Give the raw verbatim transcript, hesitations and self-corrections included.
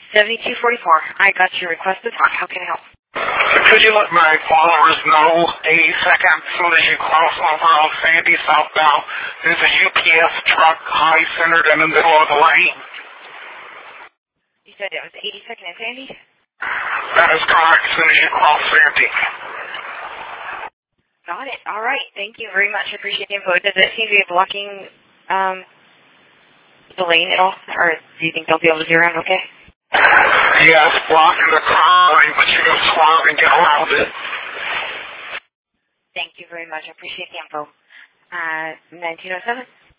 seventy-two forty-four. I got your request to talk. How can I help? Could you let my followers know eighty-second as soon as you cross over on Sandy southbound, there's a U P S truck high centered in the middle of the lane? You said it was eighty-second and Sandy? That is correct, as soon as you cross Sandy. Got it. All right. Thank you very much. I appreciate the info. Does it seem to be blocking um, the lane at all? Or do you think they'll be able to do around okay? Yes, blocking the car lane, but you can swerve and get around it. Thank you very much. I appreciate the info. Uh, nineteen oh seven.